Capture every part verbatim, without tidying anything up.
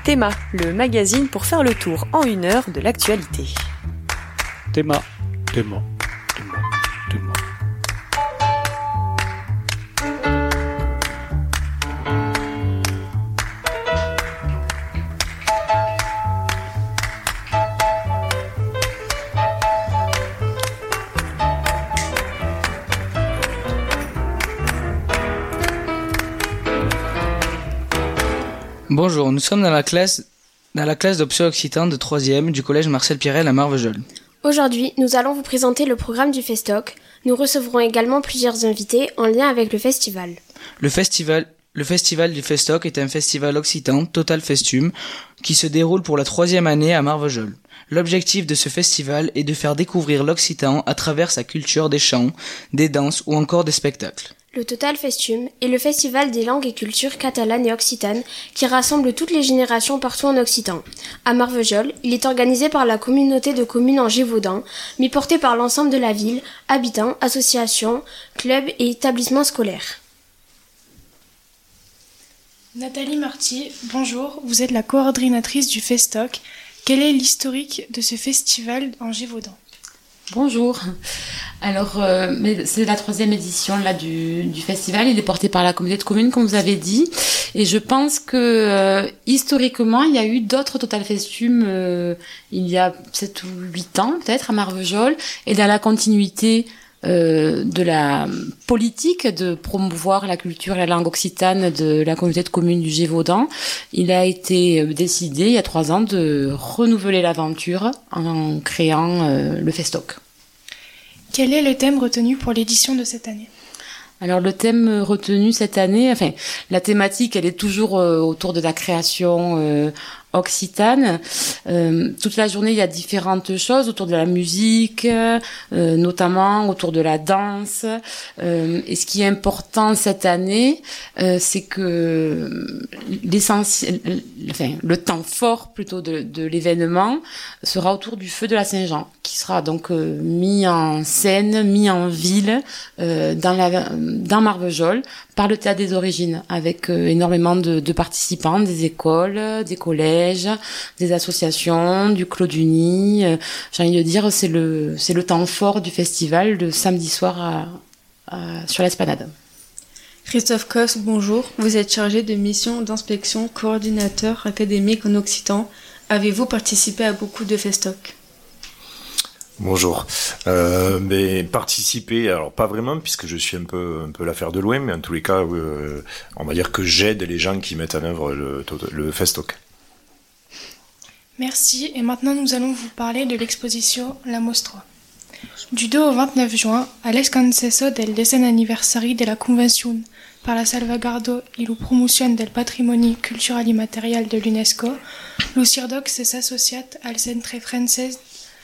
Théma, le magazine pour faire le tour en une heure de l'actualité. Théma, Théma, Théma, Théma. Bonjour, nous sommes dans la classe, dans la classe d'option occitan de troisième du collège Marcel Pirel à Marvejols. Aujourd'hui, nous allons vous présenter le programme du Festoc. Nous recevrons également plusieurs invités en lien avec le festival. Le festival, le festival du Festoc est un festival occitan, Total Festum, qui se déroule pour la troisième année à Marvejols. L'objectif de ce festival est de faire découvrir l'occitan à travers sa culture des chants, des danses ou encore des spectacles. Le Total Festum est le festival des langues et cultures catalanes et occitanes qui rassemble toutes les générations partout en Occitan. À Marvejols, il est organisé par la communauté de communes en Gévaudan, mais porté par l'ensemble de la ville, habitants, associations, clubs et établissements scolaires. Nathalie Marty, bonjour, vous êtes la coordinatrice du Festoc. Quel est l'historique de ce festival en Gévaudan ? Bonjour. Alors, euh, mais c'est la troisième édition là du, du festival. Il est porté par la communauté de communes, comme vous avez dit. Et je pense que euh, historiquement, il y a eu d'autres Total Festum euh, il y a sept ou huit ans, peut-être, à Marvejols. Et dans la continuité euh, de la politique de promouvoir la culture et la langue occitane de la communauté de communes du Gévaudan, il a été décidé, il y a trois ans, de renouveler l'aventure en créant euh, le Festoc. Quel est le thème retenu pour l'édition de cette année ? Alors le thème retenu cette année, enfin la thématique, elle est toujours euh, autour de la création euh, occitane. Euh, toute la journée, il y a différentes choses autour de la musique, euh, notamment autour de la danse. Euh, et ce qui est important cette année, euh, c'est que l'essentiel, enfin le temps fort plutôt de, de l'événement sera autour du feu de la Saint-Jean, qui sera donc euh, mis en scène, mis en ville euh, dans la dans Marvejols par le Théâtre des Origines, avec euh, énormément de, de participants, des écoles, des collèges, des associations, du Clos du Nid. Euh, j'ai envie de dire, c'est le c'est le temps fort du festival, le samedi soir à, à, sur l'Esplanade. Christophe Cosse, bonjour. Vous êtes chargé de mission d'inspection, coordinateur académique en Occitan. Avez-vous participé à beaucoup de festocs ? Bonjour. Euh, mais participer, alors pas vraiment, puisque je suis un peu, un peu l'affaire de loin, mais en tous les cas, euh, on va dire que j'aide les gens qui mettent en œuvre le, le Festoc. Merci, et maintenant nous allons vous parler de l'exposition La Mostra. Du deux au vingt-neuf juin, à l'escanceso del decen aniversari de la Convención para la salvaguardo y la promoción del patrimonio cultural y material de l'UNESCO, l'UCIRDOC s'est associat al Centre Francés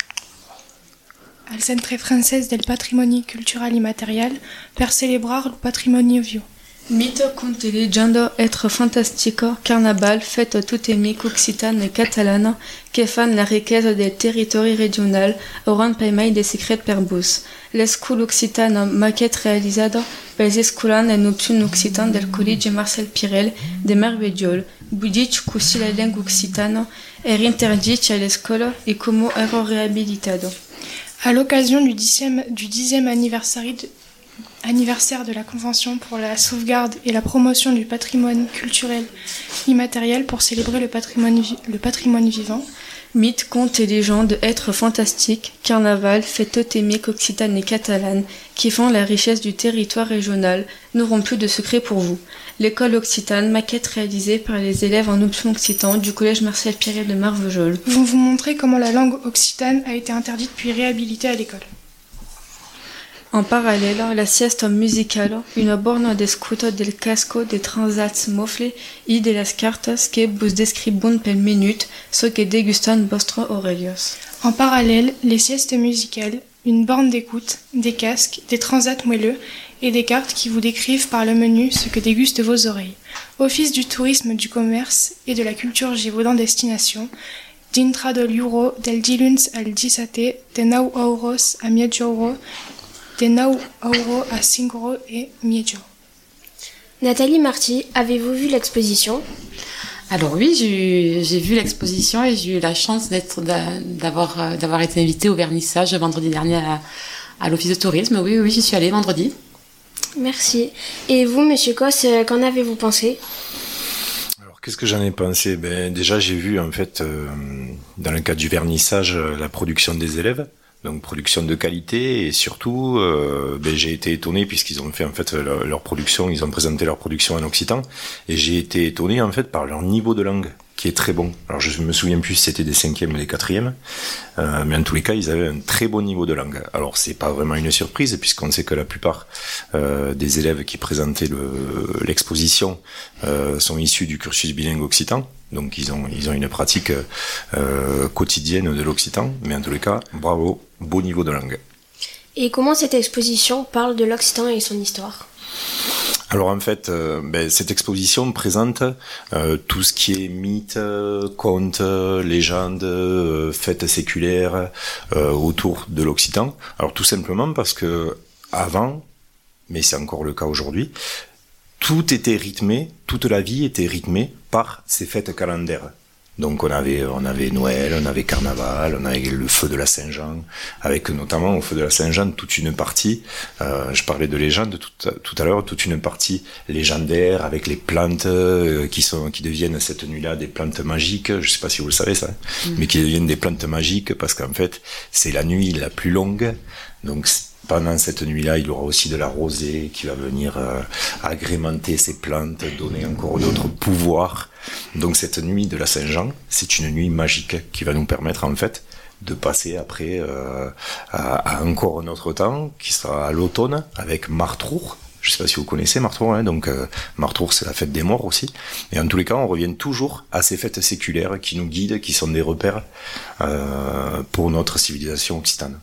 al Centre Francés del Patrimonio Cultural y Material per celebrar el patrimonio vivo. Mito, conte, leyenda, être fantastico, carnaval, fête totémique occitane et catalane que fan la riqueza del territorio regional, oran paimai de secret per bus. L'escola occitana maquette réalisada pels escolan en option occitane del College Marcel Pirel de Marvejols, budic cusi la lengua occitana er interdic a l'escola e como ero rehabilitado. À l'occasion du dixième, du dixième anniversaire de, anniversaire de la Convention pour la sauvegarde et la promotion du patrimoine culturel immatériel pour célébrer le patrimoine, le patrimoine vivant. Mythes, contes et légendes, êtres fantastiques, carnaval, fêtes totémiques occitanes et catalanes qui font la richesse du territoire régional n'auront plus de secret pour vous. L'école occitane, maquette réalisée par les élèves en option occitan du collège Marcel Pirel de Marvejols, vont vous montrer comment la langue occitane a été interdite puis réhabilitée à l'école. En parallèle, la siesta musicale, une borne d'escuta del casco de transats mofle y de las cartas que vos describun pel minute, ce que degustan vostros orellos. En parallèle, les siestes musicales, une borne d'écoute, des casques, des transats moelleux et des cartes qui vous décrivent par le menu ce que dégustent vos oreilles. Office du tourisme, du commerce et de la culture Gévaudan Destination, dintra de l'euro del diluns al dissate, de nou euros a medio euro, de nou euros à cinq euros et medio. Nathalie Marty, avez-vous vu l'exposition ? Alors oui, j'ai, j'ai vu l'exposition et j'ai eu la chance d'être, d'avoir, d'avoir été invitée au vernissage vendredi dernier à, à l'office de tourisme. Oui, oui, j'y suis allée vendredi. Merci. Et vous, Monsieur Cos, qu'en avez-vous pensé ? Alors, qu'est-ce que j'en ai pensé ? Ben, déjà, j'ai vu, en fait, euh, dans le cadre du vernissage, la production des élèves. Donc production de qualité et surtout euh, ben, j'ai été étonné puisqu'ils ont fait en fait leur, leur production, ils ont présenté leur production en occitan et j'ai été étonné en fait par leur niveau de langue qui est très bon. Alors je me souviens plus si c'était des cinquièmes ou des quatrièmes, euh, mais en tous les cas ils avaient un très bon niveau de langue. Alors c'est pas vraiment une surprise puisqu'on sait que la plupart euh, des élèves qui présentaient le, l'exposition euh, sont issus du cursus bilingue occitan. Donc ils ont ils ont une pratique euh, quotidienne de l'occitan, mais en tous les cas, bravo, beau niveau de langue. Et comment cette exposition parle de l'occitan et son histoire ? Alors en fait, euh, ben, cette exposition présente euh, tout ce qui est mythes, contes, légendes, euh, fêtes séculaires euh, autour de l'occitan. Alors tout simplement parce que avant, mais c'est encore le cas aujourd'hui, tout était rythmé, toute la vie était rythmée par ces fêtes calendaires. Donc on avait, on avait Noël, on avait Carnaval, on avait le feu de la Saint-Jean, avec notamment au feu de la Saint-Jean toute une partie, euh, je parlais de légendes tout, tout à l'heure, toute une partie légendaire avec les plantes euh, qui sont, qui deviennent cette nuit-là des plantes magiques, je sais pas si vous le savez ça, mmh. mais qui deviennent des plantes magiques parce qu'en fait c'est la nuit la plus longue, donc pendant cette nuit-là, il y aura aussi de la rosée qui va venir euh, agrémenter ces plantes, donner encore d'autres pouvoirs. Donc cette nuit de la Saint-Jean, c'est une nuit magique qui va nous permettre en fait de passer après euh, à, à encore un autre temps qui sera à l'automne avec Martrour. Je ne sais pas si vous connaissez Martrour, hein, donc euh, Martrour c'est la fête des morts aussi. Et en tous les cas, on revient toujours à ces fêtes séculaires qui nous guident, qui sont des repères euh, pour notre civilisation occitane.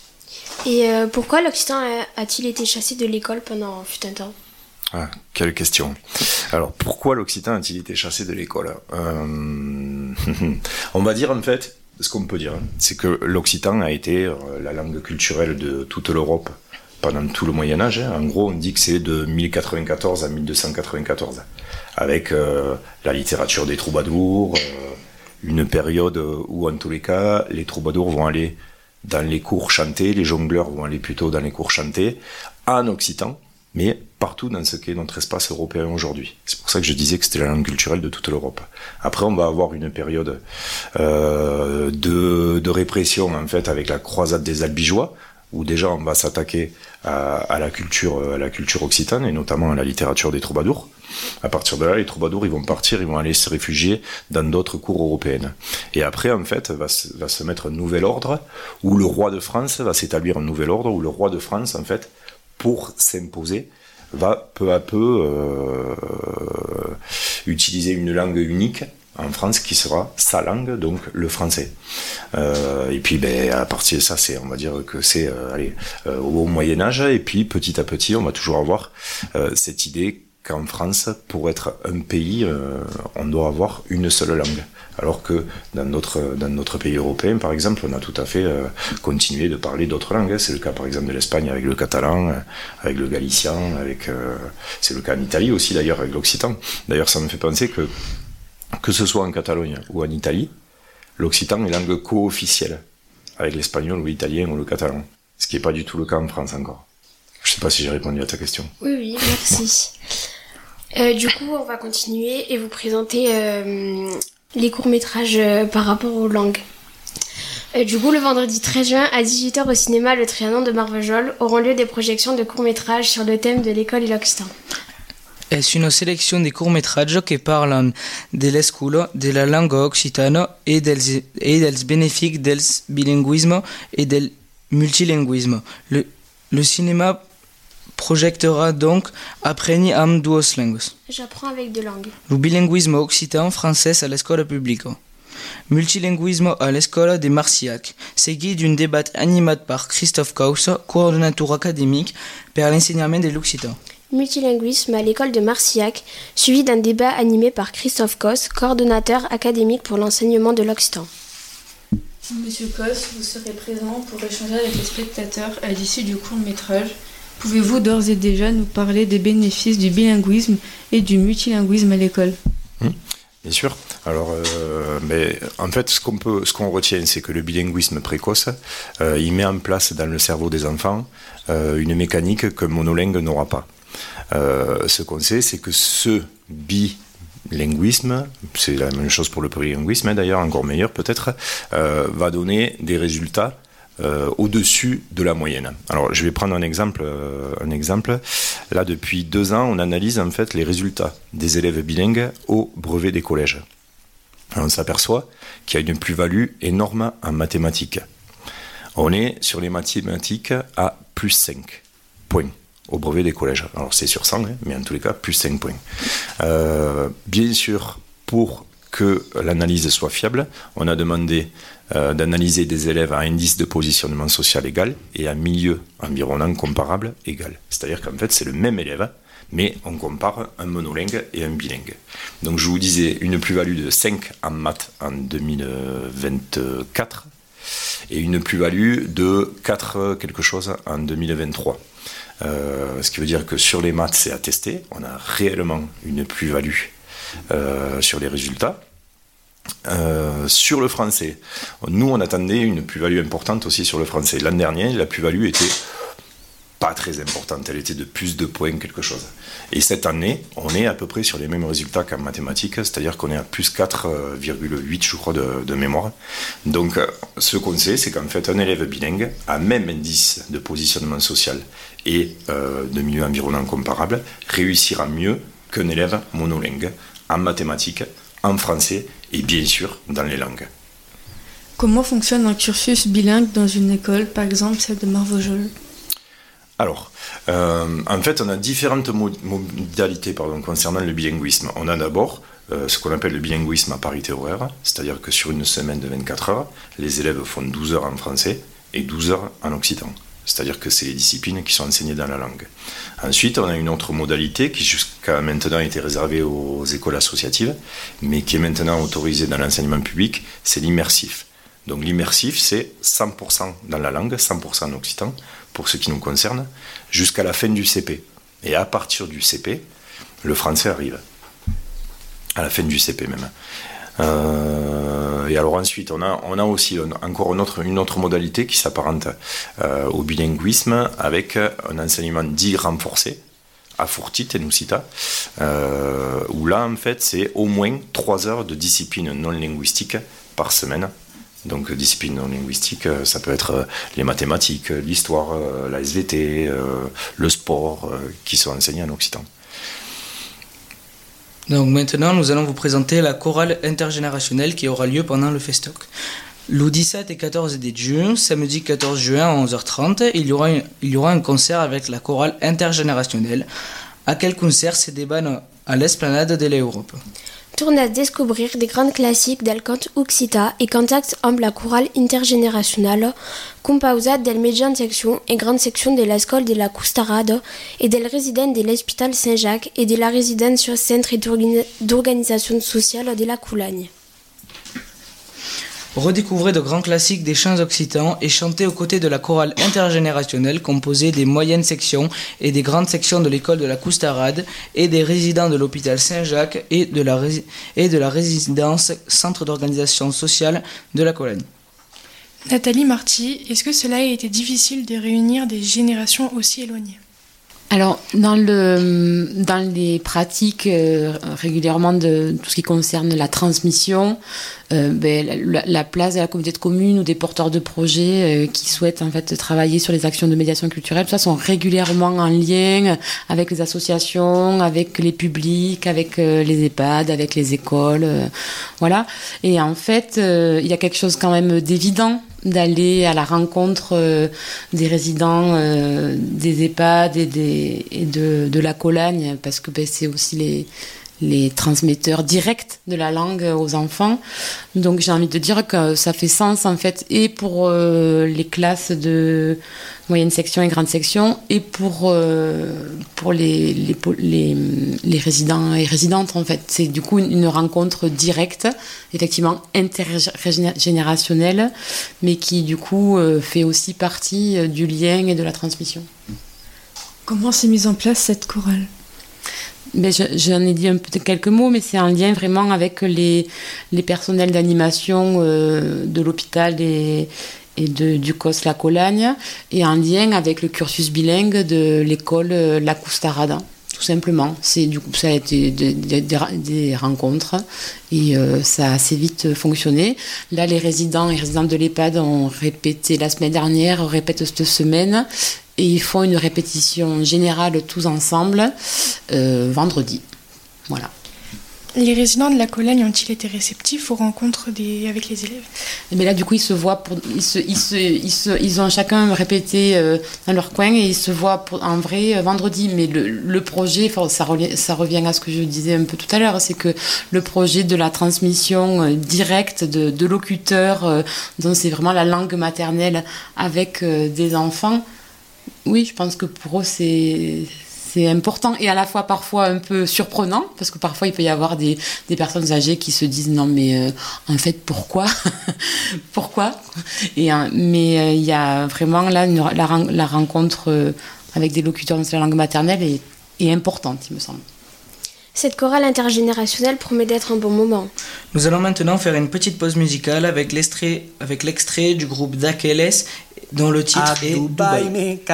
Et euh, pourquoi l'occitan a, a-t-il été chassé de l'école pendant fut un temps ? Ah, quelle question. Alors, pourquoi l'occitan a-t-il été chassé de l'école ? euh, On va dire en fait, ce qu'on peut dire, c'est que l'occitan a été euh, la langue culturelle de toute l'Europe pendant tout le Moyen-Âge. En gros, on dit que c'est de mille quatre-vingt-quatorze à mille deux cent quatre-vingt-quatorze, avec euh, la littérature des troubadours, euh, une période où, en tous les cas, les troubadours vont aller dans les cours chantés, les jongleurs vont aller plutôt dans les cours chantés, en occitan, mais partout dans ce qu'est notre espace européen aujourd'hui. C'est pour ça que je disais que c'était la langue culturelle de toute l'Europe. Après, on va avoir une période euh, de, de répression, en fait, avec la croisade des Albigeois, où déjà on va s'attaquer à, à la culture, à la culture occitane, et notamment à la littérature des troubadours. À partir de là, les troubadours, ils vont partir, ils vont aller se réfugier dans d'autres cours européennes. Et après, en fait, va se, va se mettre un nouvel ordre, où le roi de France va s'établir un nouvel ordre, où le roi de France, en fait, pour s'imposer, va peu à peu euh, utiliser une langue unique en France qui sera sa langue, donc le français. Euh, et puis ben, à partir de ça, c'est, on va dire que c'est euh, allez, euh, au Moyen-Âge, et puis petit à petit, on va toujours avoir euh, cette idée qu'en France, pour être un pays, euh, on doit avoir une seule langue. Alors que dans notre, dans notre pays européen, par exemple, on a tout à fait euh, continué de parler d'autres langues. C'est le cas, par exemple, de l'Espagne avec le catalan, avec le galicien, avec, euh, c'est le cas en Italie aussi, d'ailleurs, avec l'occitan. D'ailleurs, ça me fait penser que, que ce soit en Catalogne ou en Italie, l'occitan est langue co-officielle avec l'espagnol ou l'italien ou le catalan. Ce qui n'est pas du tout le cas en France encore. Je ne sais pas si j'ai répondu à ta question. Oui, oui, merci. euh, du coup, on va continuer et vous présenter euh, les courts-métrages euh, par rapport aux langues. Euh, du coup, le vendredi treize juin, à dix-huit heures au cinéma Le Trianon de Marvejols, auront lieu des projections de courts-métrages sur le thème de l'école et l'occitan. Es una selección de cortometrajes que parlan de l'escola, de la lengua occitana et dels, et dels bénéfices del bilinguisme et del multilingüisme. Le, le cinéma projectera donc Appreni amb dues lengues. J'apprends avec deux langues. Le bilinguisme occitan-français à l'escola pública. Multilingüisme à l'escola de Marciac, seguit d'un débat animé par Christophe Causa, coordonnateur académique pour l'enseignement de l'occitan. Multilinguisme à l'école de Marciac, suivi d'un débat animé par Christophe Cos, coordonnateur académique pour l'enseignement de l'occitan. Monsieur Cos, vous serez présent pour échanger avec les spectateurs à l'issue du court-métrage. Pouvez-vous d'ores et déjà nous parler des bénéfices du bilinguisme et du multilinguisme à l'école ? mmh. Bien sûr. Alors, euh, mais en fait, ce qu'on peut, ce qu'on retient, c'est que le bilinguisme précoce, euh, il met en place dans le cerveau des enfants euh, une mécanique qu'un monolingue n'aura pas. Euh, ce qu'on sait, c'est que ce bilinguisme, c'est la même chose pour le plurilinguisme, d'ailleurs, encore meilleur peut-être, euh, va donner des résultats Euh, au-dessus de la moyenne. Alors, je vais prendre un exemple, euh, un exemple. Là, depuis deux ans, on analyse en fait les résultats des élèves bilingues au brevet des collèges. Alors, on s'aperçoit qu'il y a une plus-value énorme en mathématiques. On est sur les mathématiques à plus cinq points au brevet des collèges. Alors, c'est sur cent, hein, mais en tous les cas, plus cinq points. Euh, bien sûr, pour que l'analyse soit fiable, on a demandé euh, d'analyser des élèves à indice de positionnement social égal et à milieu environnant comparable égal. C'est-à-dire qu'en fait, c'est le même élève, mais on compare un monolingue et un bilingue. Donc je vous disais, une plus-value de cinq en maths en deux mille vingt-quatre et une plus-value de quatre quelque chose en deux mille vingt-trois. Euh, ce qui veut dire que sur les maths, c'est attesté, on a réellement une plus-value Euh, sur les résultats. Euh, sur le français, nous on attendait une plus-value importante aussi sur le français. L'an dernier, la plus-value était pas très importante, elle était de plus de points quelque chose. Et cette année, on est à peu près sur les mêmes résultats qu'en mathématiques, c'est-à-dire qu'on est à plus quatre virgule huit je crois de, de mémoire. Donc ce qu'on sait, c'est qu'en fait un élève bilingue à même indice de positionnement social et euh, de milieu environnant comparable réussira mieux qu'un élève monolingue en mathématiques, en français et bien sûr dans les langues. Comment fonctionne un cursus bilingue dans une école, par exemple celle de Marvejols ? Alors, euh, en fait, on a différentes modalités pardon, concernant le bilinguisme. On a d'abord euh, ce qu'on appelle le bilinguisme à parité horaire, c'est-à-dire que sur une semaine de vingt-quatre heures, les élèves font douze heures en français et douze heures en occitan. C'est-à-dire que c'est les disciplines qui sont enseignées dans la langue. Ensuite, on a une autre modalité qui jusqu'à maintenant était réservée aux écoles associatives, mais qui est maintenant autorisée dans l'enseignement public, c'est l'immersif. Donc l'immersif, c'est cent pour cent dans la langue, cent pour cent en occitan, pour ce qui nous concerne, jusqu'à la fin du C P. Et à partir du C P, le français arrive. À la fin du C P même. Euh, et alors ensuite, on a, on a aussi un, encore une autre, une autre modalité qui s'apparente euh, au bilinguisme avec un enseignement dit renforcé, à Furtit et Nucita, euh, où là, en fait, c'est au moins trois heures de discipline non linguistique par semaine. Donc, discipline non linguistique, ça peut être les mathématiques, l'histoire, la S V T, euh, le sport, euh, qui sont enseignés en occitan. Donc maintenant, nous allons vous présenter la chorale intergénérationnelle qui aura lieu pendant le Festoc. Le dix-sept et quatorze juin, samedi quatorze juin à onze heures trente, il y aura, une, il y aura un concert avec la chorale intergénérationnelle. À quel concert se débat à l'esplanade de l'Europe. Tourne à découvrir des grandes classiques del cant occità et contacte amb la chorale intergeneracional, composada del median section et grande section de l'escola de la Costarada et del résident de l'Hospital Saint-Jacques et de la résidence centre d'organisation sociale de la Coulagne. Redécouvrez de grands classiques des chants occitans et chantez aux côtés de la chorale intergénérationnelle composée des moyennes sections et des grandes sections de l'école de la Coustarade et des résidents de l'hôpital Saint-Jacques et de la, ré- et de la résidence centre d'organisation sociale de la Cologne. Nathalie Marty, est-ce que cela a été difficile de réunir des générations aussi éloignées ? Alors, dans, le, dans les pratiques euh, régulièrement de tout ce qui concerne la transmission, euh, ben, la, la place de la communauté de communes ou des porteurs de projets euh, qui souhaitent en fait travailler sur les actions de médiation culturelle, tout ça sont régulièrement en lien avec les associations, avec les publics, avec euh, les EHPAD, avec les écoles, euh, voilà. Et en fait, euh, il y a quelque chose quand même d'évident d'aller à la rencontre euh, des résidents euh, des EHPAD et, des, et de, de la Colagne, parce que ben, c'est aussi les, les transmetteurs directs de la langue aux enfants. Donc j'ai envie de dire que ça fait sens en fait, et pour euh, les classes de moyenne section et grande section, et pour, euh, pour les, les, les, les résidents et résidentes en fait. C'est du coup une, une rencontre directe, effectivement intergénérationnelle, mais qui du coup euh, fait aussi partie euh, du lien et de la transmission. Comment s'est mise en place cette chorale ? Mais je, j'en ai dit un peu quelques mots, mais c'est en lien vraiment avec les, les personnels d'animation euh, de l'hôpital et, et de, du C O S La Colagne, et en lien avec le cursus bilingue de l'école euh, La Coustarada, tout simplement. C'est, du coup, ça a été des, des, des, des rencontres et euh, ça a assez vite fonctionné. Là, les résidents et résidentes de l'EHPAD ont répété la semaine dernière, répètent cette semaine, et ils font une répétition générale tous ensemble euh, vendredi. Voilà. Les résidents de la Colagne ont-ils été réceptifs aux rencontres des... avec les élèves ? Mais là, du coup, ils se voient, pour... ils, se... Ils, se... Ils, se... ils ont chacun répété euh, dans leur coin et ils se voient pour... en vrai euh, vendredi. Mais le, le projet, ça revient... ça revient à ce que je disais un peu tout à l'heure, c'est que le projet de la transmission euh, directe de, de locuteurs, euh, dont c'est vraiment la langue maternelle avec euh, des enfants, oui, je pense que pour eux, c'est... c'est important et à la fois parfois un peu surprenant parce que parfois il peut y avoir des, des personnes âgées qui se disent non mais euh, en fait pourquoi pourquoi et euh, mais euh, il y a vraiment là une, la, la rencontre euh, avec des locuteurs de la langue maternelle est, est importante, il me semble. Cette chorale intergénérationnelle promet d'être un bon moment. Nous allons maintenant faire une petite pause musicale avec l'extrait, avec l'extrait du groupe Dakeles dont le titre est Dubai.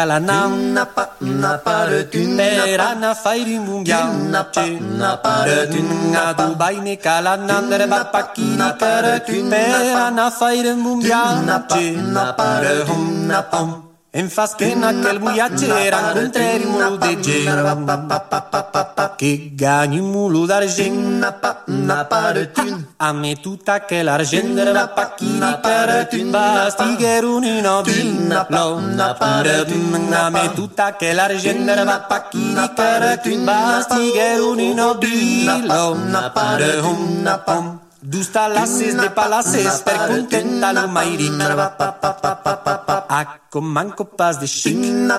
En faschena quel viatger incontreri mulu de gent que ganyi mulu d'argent a me tot aquell argent va pa quini per va estiguer un inobi a me tot aquell argent va pa quini per va estiguer un inobi Dus talasses de palasses per contentar lo mairic a com manco pas de chic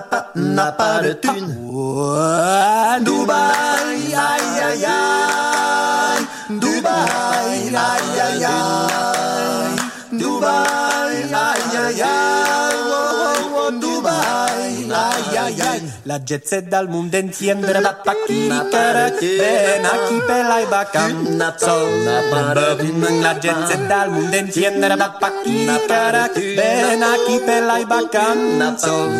Dubai, ai, ai, ai Dubai, ai, ai, ai Dubai, ai, ai, ai oh, oh, Dubai, ai, ai, ai La jet set dal mondo entiendre va pa chini per ben aquí per l'ai bacam La jet set dal mondo entiendre va pa chini per ben aquí per l'ai bacam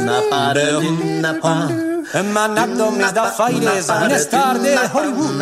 M'han abdomis da faires, una star de Hollywood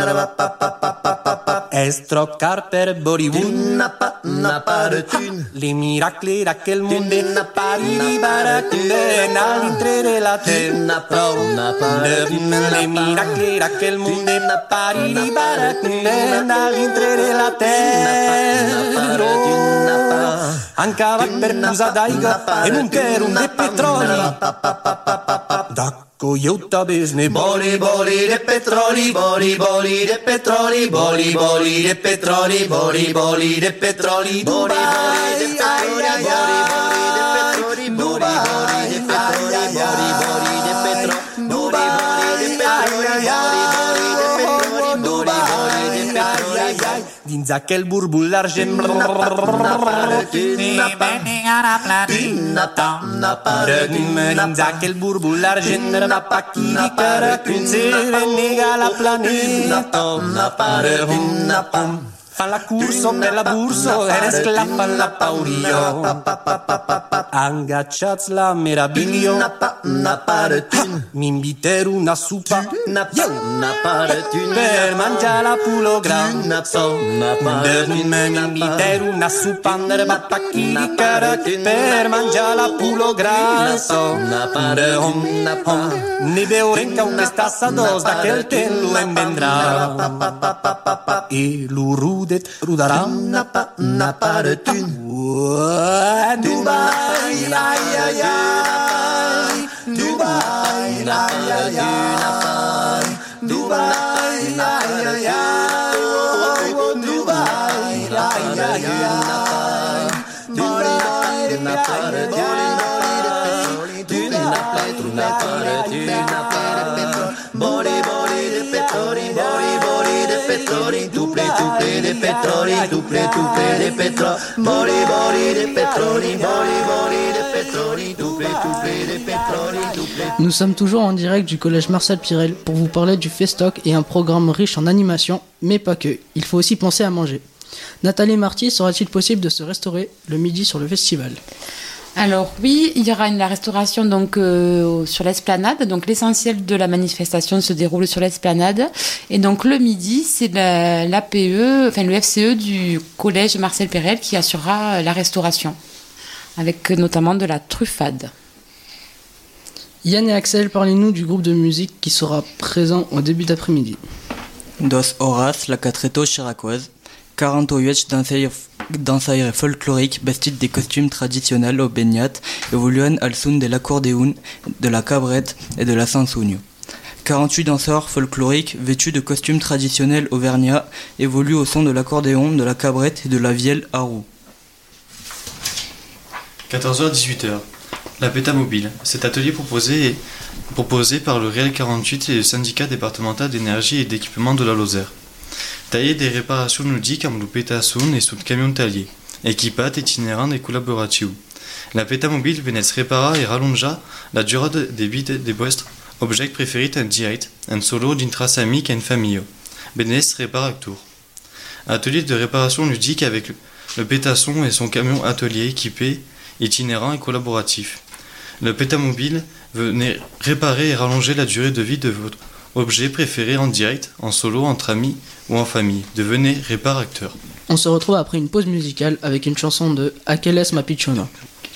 Estrocar per Bollywood Les miracles d'aquel monde Pariri baracunde N'all'intrere la terra Les miracles d'aquel monde Pariri baracunde N'all'intrere la terra Han cavat per posar d'aigua en un terum de petroli D'acco ieuta besne boli boli de petroli Boli boli de petroli Boli boli de petroli Boli boli de petroli Boli boli de petroli Boli boli de petroli Boli boli de petroli Boli boli de petroli Boli boli de petroli Boli boli de petroli Dins aquel burbul d'argent Dins aquel burbul d'argent va pa quini per se nega la planeta Fan la curso per la burso e ne sclaffan la paurio Angacciats la meraviglio Mi inviter una supa Per mangiare la pulo gran Mi inviter una supa va pa chini per mangiare la pulo gran Ne beurem ca un estassados d'aquel ten lo en vendrà E l'uru Rudet, rudaram, napa, napa de thune. Dubai, ai, ai, ai. Dubai, ai, ai, ai. Dubai, ai, ai, ai. Dubai, ai, ai, ai. Dubai, napa de thune. Thune, napa de thune. Body, body de petroli, body, body de petroli. Tuple, tuple de petroli, tuple, tuple de petroli. Body, body de petroli, body, body de petroli. Nous sommes toujours en direct du collège Marcel Pirel pour vous parler du Festoc et un programme riche en animation, mais pas que. Il faut aussi penser à manger. Nathalie Marty, sera-t-il possible de se restaurer le midi sur le festival ? Alors oui, il y aura une, la restauration donc euh, sur l'esplanade. Donc l'essentiel de la manifestation se déroule sur l'esplanade. Et donc le midi, c'est la, l'A P E, enfin le F C E du collège Marcel Pirel qui assurera la restauration, avec notamment de la truffade. Yann et Axel, parlez-nous du groupe de musique qui sera présent au début d'après-midi. Dos horas, la catreto chiracoise, quarante-huit dansaires folkloriques vestidos de costumes traditionnels au baignat evoluent al son de l'accordéon, de la cabrette et de la sansonio. quarante-huit danseurs folkloriques vêtus de costumes traditionnels auvergnats évoluent au son de l'accordéon, de la cabrette et de la vielle à roue. quatorze heures dix-huit heures. La Péta Mobile. Cet atelier proposé est proposé par le Réel quarante-huit et le syndicat départemental d'énergie et d'équipement de la Lozère. Taller des réparations ludiques amb lo Pétasson et sous le camion talier, équipat itinérant et collaboratiu. La Péta Mobile venait repara et rallonja la durée des vies des vostres objets préférés en direct, en solo d'intras amics et en famille. Venez répara tour. Atelier de réparation ludique avec le Pétasson et son camion atelier équipé, itinérant et collaboratif. Le Pétamobile venait réparer et rallonger la durée de vie de votre objet préféré en direct, en solo, entre amis ou en famille. Devenez réparateur. On se retrouve après une pause musicale avec une chanson de Aqueles ma pichona.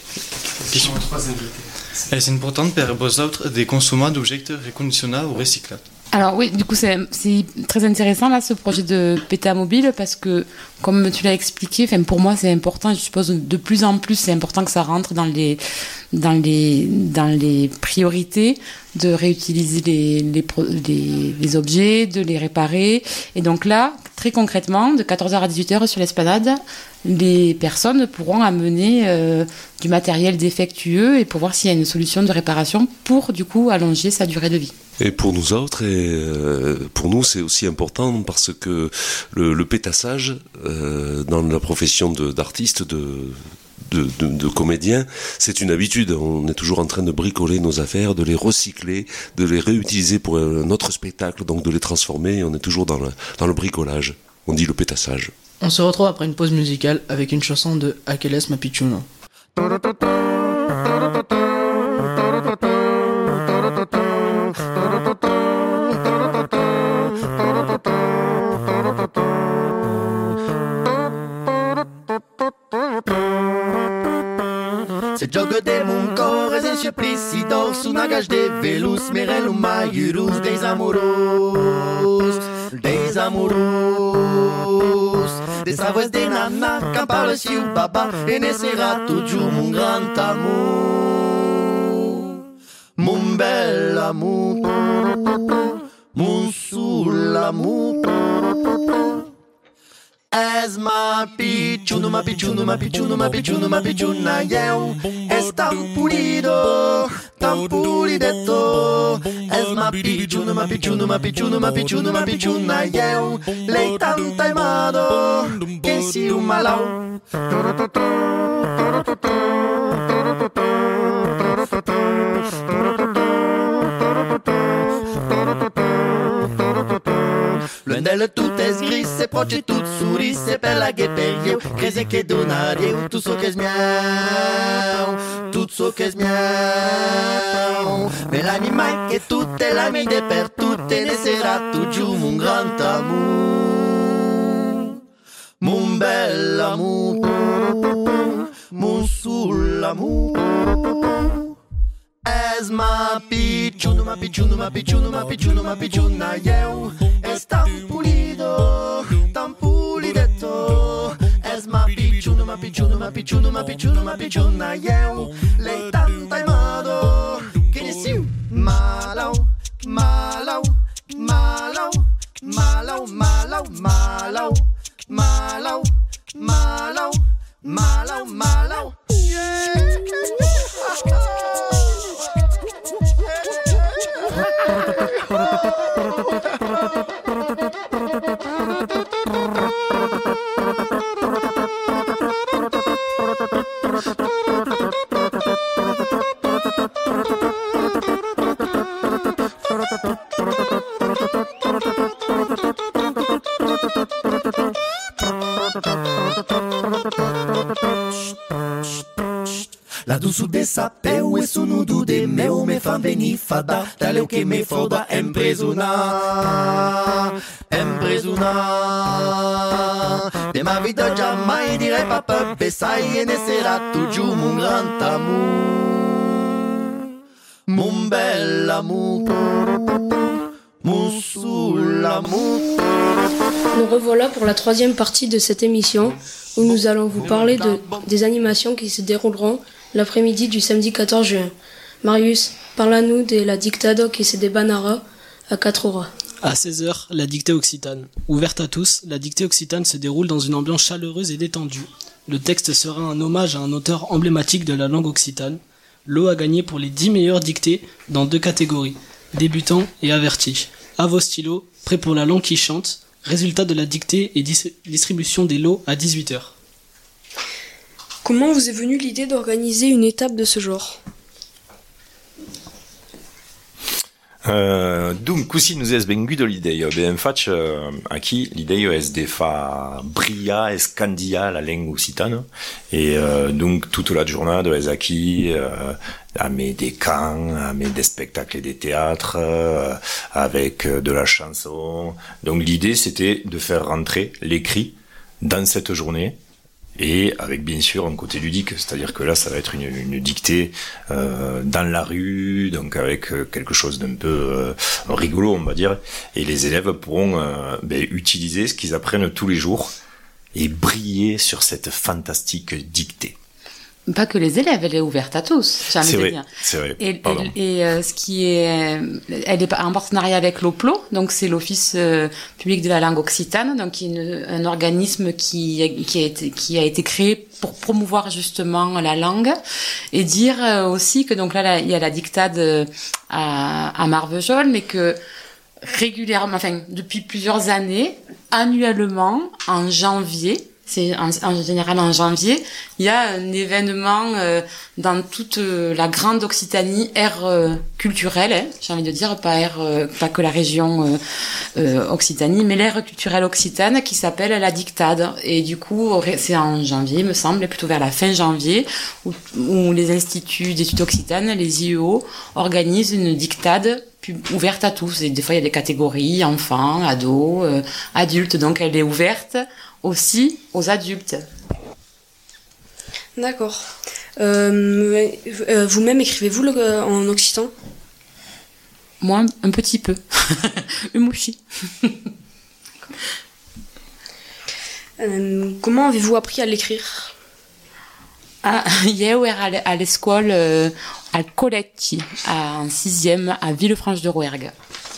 Est important pour vosaltres de consommer d'objets reconditionnés ou recyclables. Alors oui, du coup c'est, c'est très intéressant là ce projet de Péta Mobile parce que comme tu l'as expliqué, enfin pour moi c'est important, je suppose de plus en plus c'est important que ça rentre dans les dans les dans les priorités de réutiliser les les, les, les objets, de les réparer. Et donc là, très concrètement, de quatorze heures à dix-huit heures sur l'esplanade, les personnes pourront amener euh, du matériel défectueux et pour voir s'il y a une solution de réparation pour du coup allonger sa durée de vie. Et pour nous autres, et euh, pour nous, c'est aussi important parce que le, le pétassage, euh, dans la profession de, d'artiste, de, de, de, de comédien, c'est une habitude. On est toujours en train de bricoler nos affaires, de les recycler, de les réutiliser pour un autre spectacle, donc de les transformer. On est toujours dans le, dans le bricolage. On dit le pétassage. On se retrouve après une pause musicale avec une chanson de Aqueles ma pichona. Se jogo de muncor, em suplicidor, sunagaj de velus, merelo maiurus, desamouros, desamouros, dessa voz de nana, campar si o baba, e nesse rato de um grande amor, mon bel amour, mon soul amour. És ma pichuno, ma pichuno, ma pichuno, ma pichuno, ma pichuna, eu és tão pulido, tão pulidetto. És ma pichuno, ma pichuno, ma pichuno, ma pichuno, ma pichuna, eu lei tanto amado, que se o malau. Loin d'elle tout est gris, c'est proche et tout souris, c'est bella che per io, crese che donare, tout so che smiau, tout so che smiau. Mais l'animal che tutte la mide per tutte, ne sarà tu giù un grand amour, mon bel amour, mon soul amour. És ma pichuno, ma pichuno, ma pichuno, ma pichuno, ma pichuna, eu és tão pulido, tão pulidetto. És ma pichuno, ma pichuno, ma pichuno, ma pichuno, ma pichuna, eu lei tanto amado, que nesse malau, malau, malau, malau, malau, malau, malau, malau, malau, malau, yeah. La dusu de sapeu e sunu du de meu me fan venir fada, daleu che me foda empresunar, empresunar. De ma vida jamais direi papa, besai e ne sarà tu giù mon grand amour, mon bel amour, mon soul amour. Nous revoilà pour la troisième partie de cette émission où nous allons vous parler de, des animations qui se dérouleront l'après-midi du samedi quatorze juin. Marius, parle-nous de la dictade qui se débanera à quatre heures. À seize heures, la dictée occitane. Ouverte à tous, la dictée occitane se déroule dans une ambiance chaleureuse et détendue. Le texte sera un hommage à un auteur emblématique de la langue occitane. L'O a gagné pour les dix meilleures dictées dans deux catégories, débutants et avertis. À vos stylos, prêts pour la langue qui chante. Résultat de la dictée et dis- distribution des lots à dix-huit heures. Comment vous est venue l'idée d'organiser une étape de ce genre ? Uh, donc, così nous es venguto l'idea, ben infatti uh, aquí l'idea es de fa brillar e scandia la lingua occitana et uh, donc toute la giornata es aquí uh, à mes des camps, à mes des spectacles et des théâtres uh, avec uh, de la chanson. Donc l'idée c'était de faire rentrer l'écrit dans cette journée. Et avec bien sûr un côté ludique, c'est-à-dire que là ça va être une, une dictée euh, dans la rue, donc avec euh, quelque chose d'un peu euh, rigolo on va dire, et les élèves pourront euh, ben, utiliser ce qu'ils apprennent tous les jours et briller sur cette fantastique dictée. Pas que les élèves, elle est ouverte à tous, j'ai envie c'est de vrai, dire. C'est vrai, et, pardon. Et, et euh, ce qui est, elle est en partenariat avec l'O P L O, donc c'est l'Office euh, public de la langue occitane, donc qui est une, un organisme qui, qui, a été, qui a été créé pour promouvoir justement la langue et dire euh, aussi que donc là, là il y a la dictade à, à Marvejols, mais que régulièrement, enfin depuis plusieurs années, annuellement en janvier. C'est en, en général en janvier, il y a un événement euh, dans toute euh, la grande Occitanie, aire euh, culturelle, hein, j'ai envie de dire, pas aire, euh, pas que la région euh, euh, Occitanie, mais l'aire culturelle occitane qui s'appelle la dictade. Et du coup, c'est en janvier, me semble, plutôt vers la fin janvier, où, où les instituts d'études occitanes, les I E O, organisent une dictade ouverte à tous. Et des fois, il y a des catégories, enfants, ados, euh, adultes, donc elle est ouverte aussi aux adultes. D'accord. Euh, euh, vous-même écrivez-vous le, euh, en occitan ? Moi, un petit peu. Umouchi. euh, comment avez-vous appris à l'écrire ? Ah, io ero à l'école euh, al Coletti, en sixième, à Villefranche-de-Rouergue.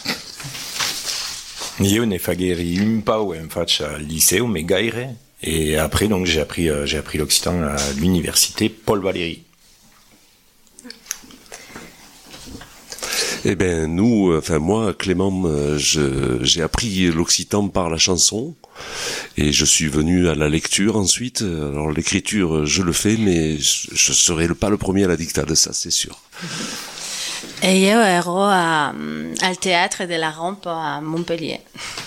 Io ne fagheri un pau infatti al liceo, mais gaire. Et après, donc, j'ai appris, euh, j'ai appris l'occitan à l'université Paul Valéry. Eh ben nous, enfin moi, Clément, je, j'ai appris l'occitan par la chanson et je suis venu à la lecture ensuite. Alors l'écriture, je le fais, mais je, je serai le, pas le premier à la dictade, ça c'est sûr. Et io ero a, al théâtre de la Rampe à Montpellier.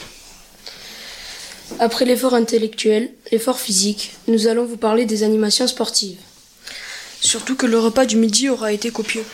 Après l'effort intellectuel, l'effort physique, nous allons vous parler des animations sportives. Surtout que le repas du midi aura été copieux.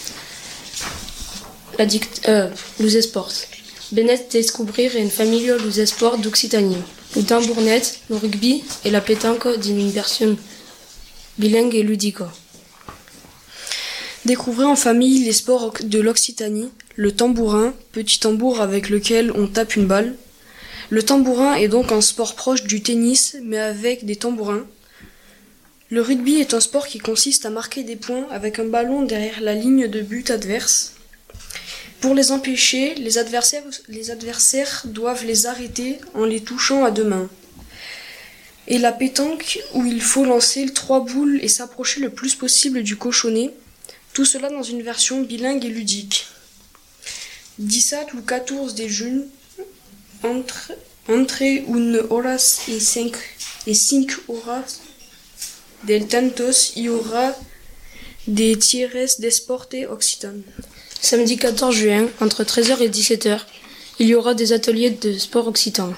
La dict... Euh, Luz Esport. Benet descobrir une famille Luz Esport d'Occitanie. Le tambournet, le rugby et la pétanque d'une version bilingue et ludique. Découvrez en famille les sports de l'Occitanie, le tambourin, petit tambour avec lequel on tape une balle. Le tambourin est donc un sport proche du tennis, mais avec des tambourins. Le rugby est un sport qui consiste à marquer des points avec un ballon derrière la ligne de but adverse. Pour les empêcher, les adversaires, les adversaires doivent les arrêter en les touchant à deux mains. Et la pétanque, où il faut lancer trois boules et s'approcher le plus possible du cochonnet. Tout cela dans une version bilingue et ludique. dix-sept ou quatorze de juin, entre, entre une horas et cinq, et cinq horas del tantos, il y aura des tires d'esporte occitane. Samedi quatorze juin, entre treize heures et dix-sept heures, Il y aura des ateliers de sport occitan.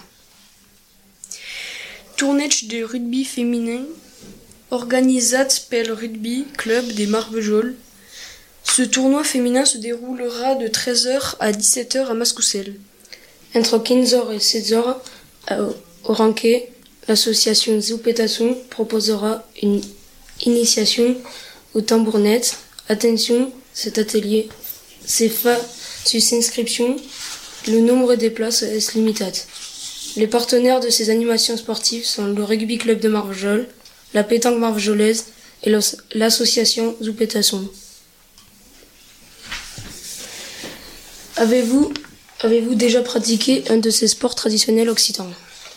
Tournage de rugby féminin organisé par le Rugby Club des Marvejols. Ce tournoi féminin se déroulera de treize heures à dix-sept heures à Mascoucel. Entre quinze heures et seize heures, au Ranquet, l'association Zoupetasun proposera une initiation au tambournette. Attention, cet atelier c'est fait sur inscription. Le nombre des places est limité. Les partenaires de ces animations sportives sont le Rugby Club de Marvejol, la pétanque marvejolaise et l'association Zoupetasun. Avez-vous, avez-vous déjà pratiqué un de ces sports traditionnels occitans ?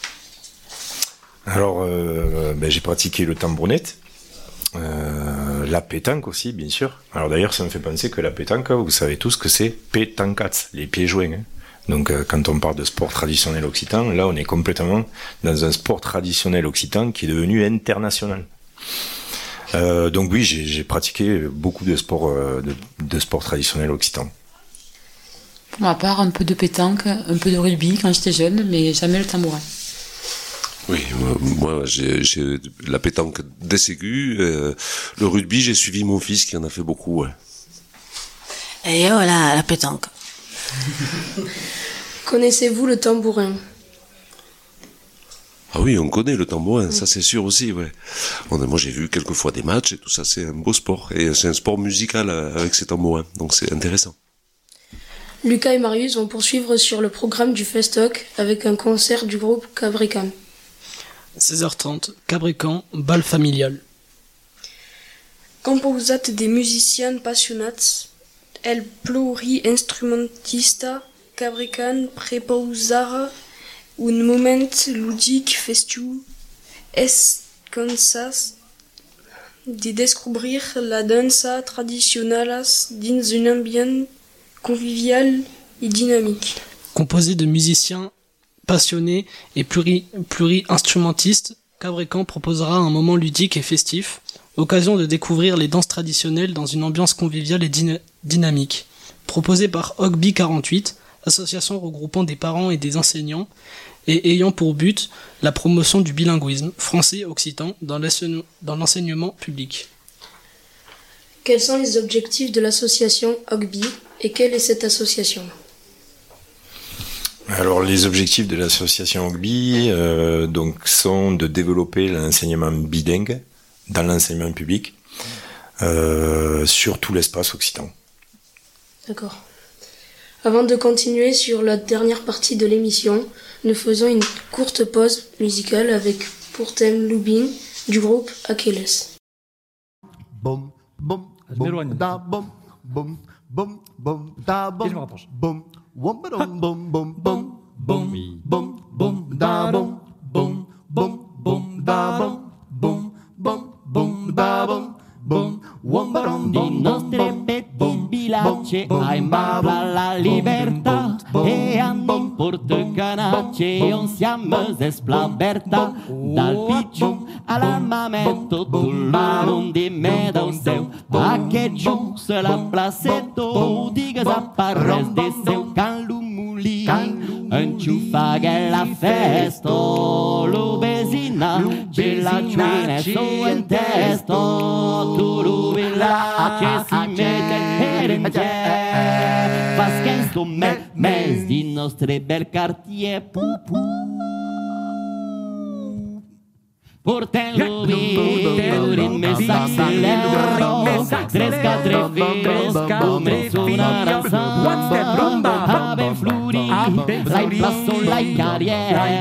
Alors, euh, ben, j'ai pratiqué le tambournette, euh, la pétanque aussi, bien sûr. Alors d'ailleurs, ça me fait penser que la pétanque, vous savez tous que c'est pétancats, les pieds joints. Hein. Donc, euh, quand on parle de sport traditionnel occitan, là, on est complètement dans un sport traditionnel occitan qui est devenu international. Euh, donc oui, j'ai, j'ai pratiqué beaucoup de sports, euh, de, de sports traditionnels occitans. Pour ma part, un peu de pétanque, un peu de rugby quand j'étais jeune, mais jamais le tambourin. Oui, moi j'ai, j'ai la pétanque des aigus, euh, le rugby j'ai suivi mon fils qui en a fait beaucoup. Ouais. Et voilà, la pétanque. Connaissez-vous le tambourin ? Ah oui, on connaît le tambourin, ça c'est sûr aussi, ouais. On a, moi j'ai vu quelques fois des matchs et tout ça, c'est un beau sport. Et c'est un sport musical avec ces tambourins, donc c'est intéressant. Lucas et Marius vont poursuivre sur le programme du Festoc avec un concert du groupe Cabrican. seize heures trente, Cabrican, bal familial. Composat des musiciens passionnats, el pluri-instrumentista Cabrican preposara un moment ludic festiu escansas de descobrir la dansa tradicional dins un ambient convivial et dynamique. Composé de musiciens passionnés et pluri, pluri-instrumentistes, Cabrican proposera un moment ludique et festif, occasion de découvrir les danses traditionnelles dans une ambiance conviviale et dyna- dynamique. Proposé par Ogby quarante-huit, association regroupant des parents et des enseignants, et ayant pour but la promotion du bilinguisme français-occitan dans, dans l'enseignement public. Quels sont les objectifs de l'association Ogby et quelle est cette association ? Alors les objectifs de l'association Ogby euh, donc sont de développer l'enseignement bilingue dans l'enseignement public euh, sur tout l'espace occitan. D'accord. Avant de continuer sur la dernière partie de l'émission, nous faisons une courte pause musicale avec pour thème Lubin du groupe Achilles. Bom, bom, bom, da, bom, bom, bom, bom, da, bom, bom, bom, bom, bom, bom, bom, bom, bom, bom, da, bom, bom, bom, bom, da, bom, bom, bom, bom, da, bom, bom, bom, bom, Di nostre petti bilacce ai mapla la libertà e andim porte canacce on siamo esplaberta dal picciu alla mametto tu l'alun di me da un seu a che giù se la placetto diga s'apparres de seu can lumuli un ciuffa che la festo l'ubesina ce la ciuine so in testo tu l'ubilla che si mette in te fas che sto me mes di nostre bel quartier pupu Porten l'ubin me s'accelero tres quatre fills començaran ensemble haben fluri lai passo lai carriero e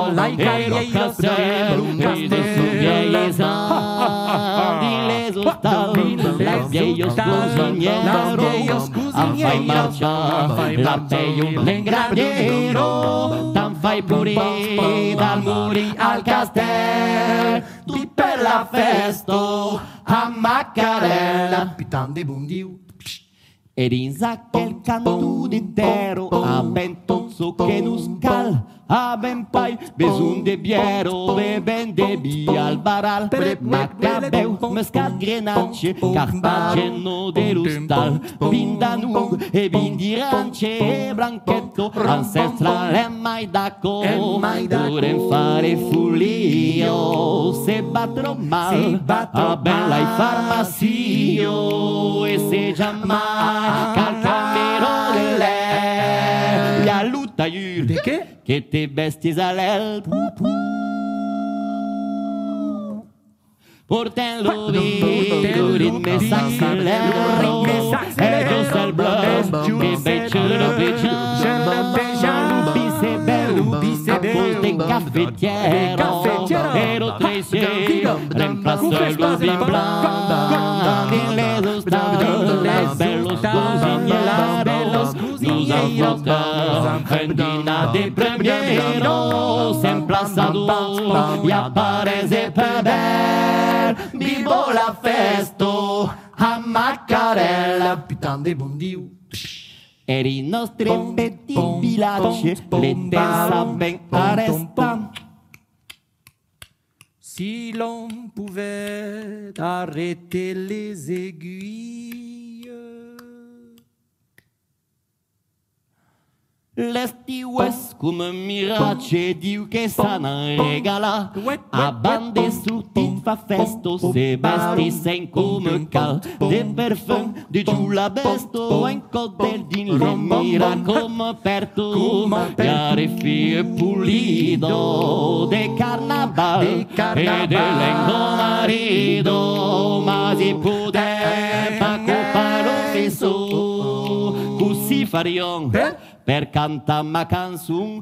l'occasione de su vieillezza di les hostal les viejos cosinieros am fai marchar la peio l'engradiero tan fai puri dal muri al castel tutti per la festo a Maccarella pitan de bundiu E dins aquel canto de terro a ben tozzo che nos cal, a ben pai besun de biero, beben de bi al baral, macabeu, mescat grenace, cartageno de lustal, bindanug e bindirance, blanchetto, ancestrale mai daco, durem fare fulio, se battro mal, a ben lai farmacio, e se jamais calcamero de lei, la luta iur, de che? Che te besties a l'el, portendo vino, ritme s'accélèrent, et tous el bloc, che becce le beccian, bise bello, a cause des cafetières, et l'autre essier, remplace le vin blanc, et les hostales, bellos cocinieros, nos afronteurs, fendina de premieros, emplaçados, e aparece per bel, vivo la festo, a Maccarella, putain de bon Dio. E i nostri petit villaggi, le tesa ben arrestant. Si l'on pouvait arrêter les aiguilles, l'esti ouest come mirace diu che sana regala, a bande sortit fa festo, se vesti sen come cal, de parfum de giula besto, en codel din le mira come aperto, chiare fie pulido, de carnaval, e de lengo marido, ma si pude pa copare lo fesso, così farion, per cantare ma canzun.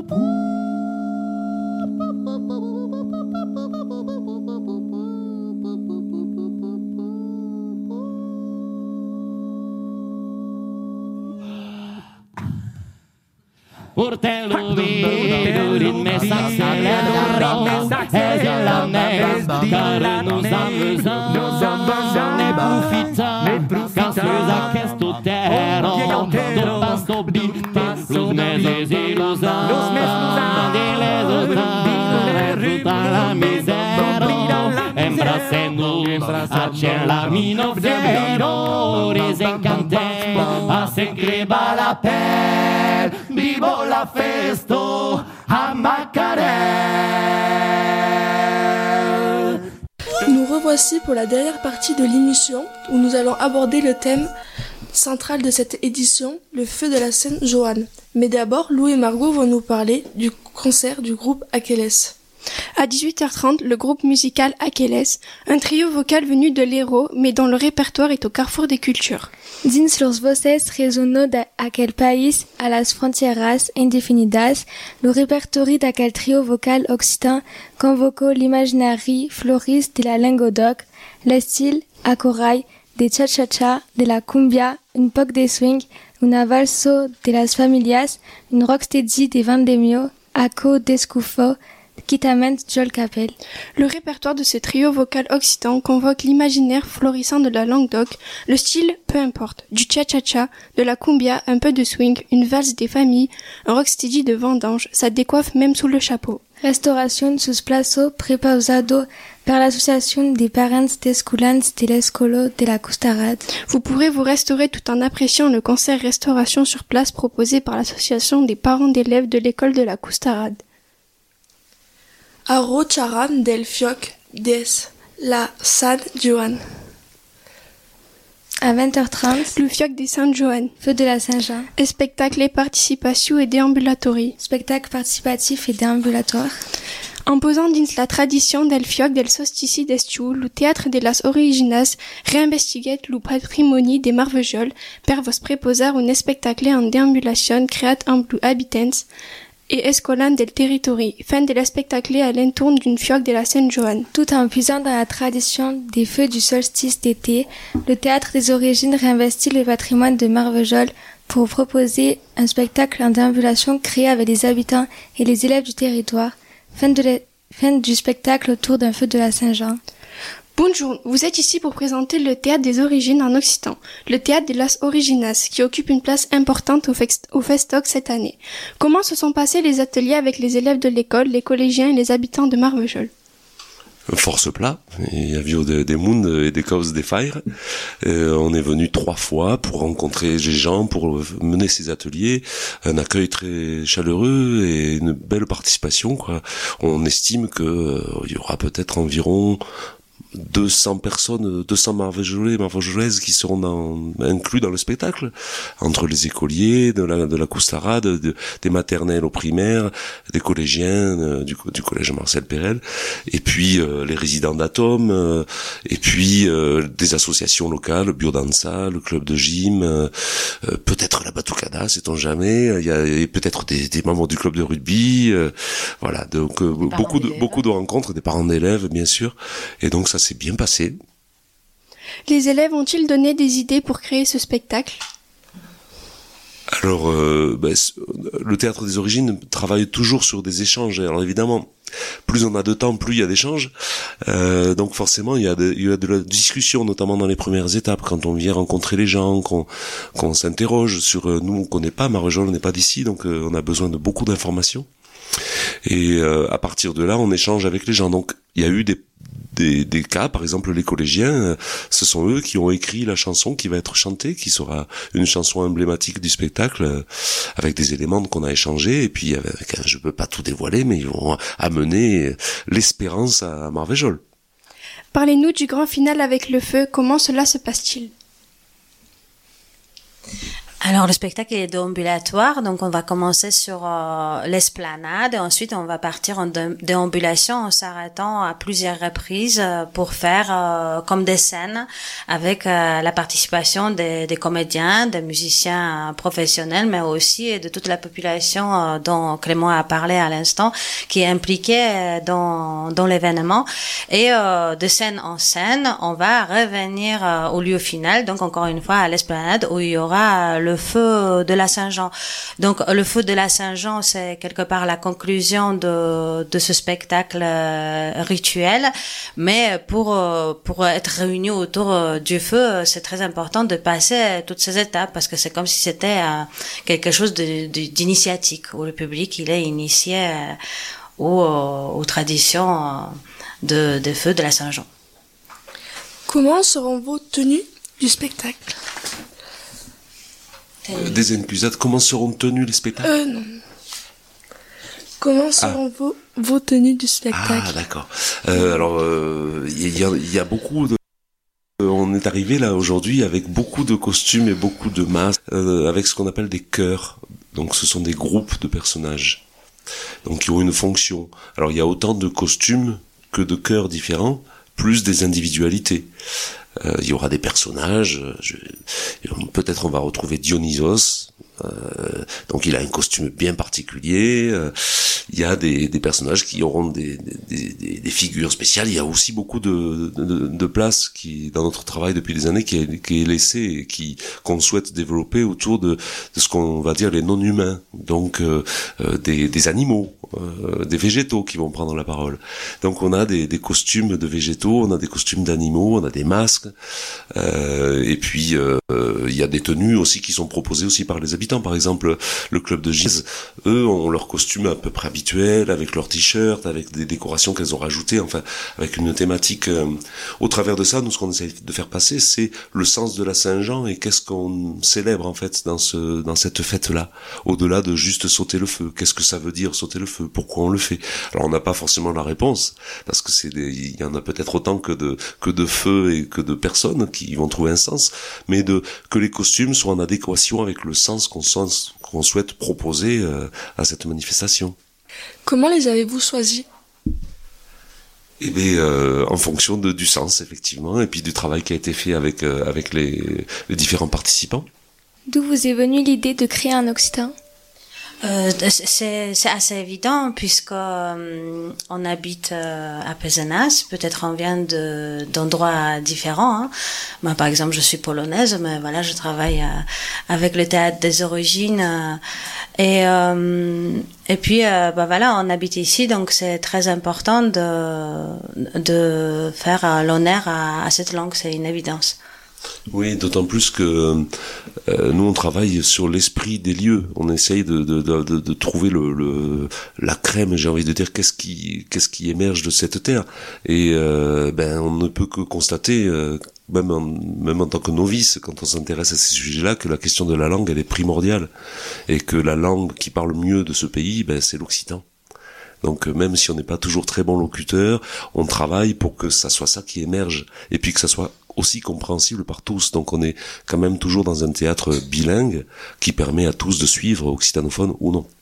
Portello vedo ritme s'accélèrent, et je la mets, car nous amusons, ne profitant, quand sur aquesto terro, do passo bite, los meses ilusão, de les otras, ruta la misero, embracendo, a la mino fiero, desencantem, a se creba la pelle, vivo la festo, a Maccarel. Nous revoici pour la dernière partie de l'émission où nous allons aborder le thème central de cette édition, le feu de la Sainte-Joanne. Mais d'abord, Lou et Margot vont nous parler du concert du groupe Akeles. À dix-huit heures trente, le groupe musical Akeles, un trio vocal venu de l'Hérault, mais dont le répertoire est au carrefour des cultures. Dins los voces resono d'aquel país a las fronteras indefinidas, le répertoire d'aquel trio vocal occitan convoco l'imaginari floris de la Languedoc, l'estil a corail, de cha-cha-cha, de la cumbia, un poc de swing, una valso de las familias, une rocksteady de Vendemio, aco d'escufo, Quitament Jol Capel. Le répertoire de ce trio vocal occitan convoque l'imaginaire florissant de la Languedoc, le style, peu importe, du cha-cha-cha, de la cumbia, un peu de swing, une valse des familles, un rocksteady de vendange, ça décoiffe même sous le chapeau. Restauration sus plazo prepausado par l'association des parents d'escolans de l'escolo de la Custarade. Vous pourrez vous restaurer tout en appréciant le concert restauration sur place proposé par l'association des parents d'élèves de l'école de la Custarade. Arro charan del fioc des la Sainte-Joanne. À vingt heures trente, le fioc des Sainte-Joanne. Feu de la Saint-Jean. Spectacle participation et déambulatory. Spectacle participatif et déambulatoire. En posant dins la tradition del fioc del solstici d'estiu, le théâtre de las originas reinvestiguet le patrimoni de Marvejol per vos preposar un spectacle en déambulation créat en plus habitants et escolan del territori, fin de la spectacle à l'entour d'une fioc de la Sainte-Joanne. Tout en puisant dans la tradition des feux du solstice d'été, le théâtre des origines réinvestit le patrimoine de Marvejol pour proposer un spectacle en déambulation créé avec les habitants et les élèves du territoire, fin, de la, fin du spectacle autour d'un feu de la Saint-Jean. Bonjour, vous êtes ici pour présenter le théâtre des origines en occitan, le théâtre de Las Originas, qui occupe une place importante au, fex- au Festoc cette année. Comment se sont passés les ateliers avec les élèves de l'école, les collégiens et les habitants de Marvejols? Force plat, il y a eu des, des mondes et des causes des fires. Euh, on est venu trois fois pour rencontrer les gens, pour mener ces ateliers. Un accueil très chaleureux et une belle participation, quoi. On estime que euh, il y aura peut-être environ deux cents personnes, deux cents Marvejolais, Marvejolaises qui seront dans, inclus dans le spectacle, entre les écoliers, de la, de la Coustarade, de, des maternelles aux primaires, des collégiens euh, du, du collège Marcel Perel, et puis euh, les résidents d'Atom, euh, et puis euh, des associations locales, Biodanza, le club de gym, euh, euh, peut-être la Batucada, sait-on jamais, il y a et peut-être des, des membres du club de rugby, euh, voilà, donc euh, beaucoup de, beaucoup de rencontres, des parents d'élèves bien sûr, et donc ça s'est bien passé. Les élèves ont-ils donné des idées pour créer ce spectacle? Alors, euh, ben, le théâtre des origines travaille toujours sur des échanges. Alors évidemment, plus on a de temps, plus il y a d'échanges. Euh, donc forcément, il y a de, il y a de la discussion, notamment dans les premières étapes, quand on vient rencontrer les gens, qu'on, qu'on s'interroge sur. Euh, nous, on connaît pas Marvejols, on n'est pas d'ici, donc euh, on a besoin de beaucoup d'informations. Et euh, à partir de là, on échange avec les gens. Donc, il y a eu des Des, des cas, par exemple les collégiens, ce sont eux qui ont écrit la chanson qui va être chantée, qui sera une chanson emblématique du spectacle, avec des éléments qu'on a échangés, et puis avec, je peux pas tout dévoiler, mais ils vont amener l'espérance à Marvejols. Parlez-nous du grand final avec le feu, comment cela se passe-t-il? Alors le spectacle est déambulatoire, donc on va commencer sur euh, l'esplanade, et ensuite on va partir en dé- déambulation en s'arrêtant à plusieurs reprises euh, pour faire euh, comme des scènes avec euh, la participation des, des comédiens, des musiciens euh, professionnels, mais aussi de toute la population euh, dont Clément a parlé à l'instant, qui est impliquée euh, dans, dans l'événement. Et euh, de scène en scène, on va revenir euh, au lieu final, donc encore une fois à l'esplanade où il y aura euh, le le feu de la Saint-Jean. Donc le feu de la Saint-Jean, c'est quelque part la conclusion de de ce spectacle euh, rituel, mais pour euh, pour être réunis autour euh, du feu, c'est très important de passer toutes ces étapes, parce que c'est comme si c'était euh, quelque chose de, de d'initiatique où le public il est initié euh, aux, aux traditions euh, de de feu de la Saint-Jean. Comment seront vos tenues du spectacle? Euh, des inclusades, comment seront tenus les spectacles? Euh, non. Comment seront ah. vos, vos tenues du spectacle? Ah, d'accord. Euh, alors, il euh, y, a, y a beaucoup de... On est arrivé là aujourd'hui avec beaucoup de costumes et beaucoup de masques, euh, avec ce qu'on appelle des chœurs. Donc ce sont des groupes de personnages, donc qui ont une fonction. Alors il y a autant de costumes que de chœurs différents, plus des individualités. Euh, il y aura des personnages, je, peut-être on va retrouver Dionysos, euh, donc il a un costume bien particulier, euh, il y a des, des personnages qui auront des, des, des, des figures spéciales, il y a aussi beaucoup de, de, de place qui, dans notre travail depuis des années, qui est, qui est laissé et qui, qu'on souhaite développer autour de, de ce qu'on va dire les non-humains, donc euh, euh, des, des animaux, euh, des végétaux qui vont prendre la parole. Donc on a des, des costumes de végétaux, on a des costumes d'animaux, on a des masques, euh, et puis euh, il y a des tenues aussi qui sont proposées aussi par les habitants. Par exemple, le club de gym, eux ont leur costume à peu près habituel, avec leurs t-shirts, avec des décorations qu'elles ont rajoutées, enfin avec une thématique. Euh, au travers de ça, nous ce qu'on essaie de faire passer, c'est le sens de la Saint-Jean et qu'est-ce qu'on célèbre en fait dans ce dans cette fête-là, au-delà de juste sauter le feu. Qu'est-ce que ça veut dire sauter le feu? Pourquoi on le fait? Alors on n'a pas forcément la réponse, parce que c'est des, il y en a peut-être autant que de que de feux et que de personnes qui vont trouver un sens, mais de que les costumes soient en adéquation avec le sens qu'on sens, qu'on souhaite proposer euh, à cette manifestation. Comment les avez-vous choisis? Eh bien, euh, en fonction de, du sens, effectivement, et puis du travail qui a été fait avec, euh, avec les, les différents participants. D'où vous est venue l'idée de créer un occitan? Euh, c'est, c'est assez évident puisque euh, on habite euh, à Pézenas. Peut-être on vient de, d'endroits différents. Hein. Moi, par exemple, je suis polonaise, mais voilà, je travaille euh, avec le théâtre des origines. Euh, Et, euh, et puis, euh, bah voilà, on habite ici, donc c'est très important de, de faire euh, l'honneur à, à cette langue, c'est une évidence. Oui, d'autant plus que euh, nous on travaille sur l'esprit des lieux. On essaye de, de, de, de, de trouver le, le, la crème, j'ai envie de dire, qu'est-ce qui, qu'est-ce qui émerge de cette terre. Et euh, ben on ne peut que constater, euh, même, en, même en tant que novice, quand on s'intéresse à ces sujets-là, que la question de la langue elle est primordiale et que la langue qui parle mieux de ce pays, ben c'est l'occitan. Donc même si on n'est pas toujours très bon locuteur, on travaille pour que ça soit ça qui émerge et puis que ça soit aussi compréhensible par tous. Donc on est quand même toujours dans un théâtre bilingue qui permet à tous de suivre, occitanophones ou non.